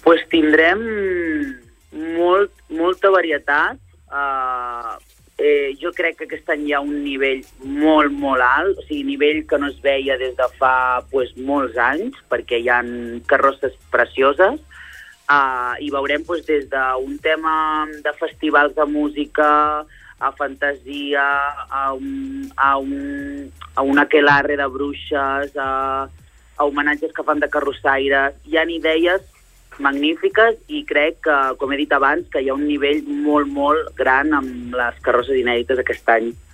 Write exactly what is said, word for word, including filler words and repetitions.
pues tindrem molt, molta varietat. Uh, eh, jo crec que aquest any hi ha un nivell molt, molt alt, o sigui, nivell que no es veia des de fa pues, molts anys, perquè hi ha carrosses precioses. Uh, I veurem pues, des d'un tema de festivals de música, a fantasia, a un, a un, a un aquelarre de bruixes, a, a homenatges que fan de carrossaires. Hi ha idees magnífiques i crec que, com he dit abans, que hi ha un nivell molt, molt gran amb les carrosses inèdites aquest any.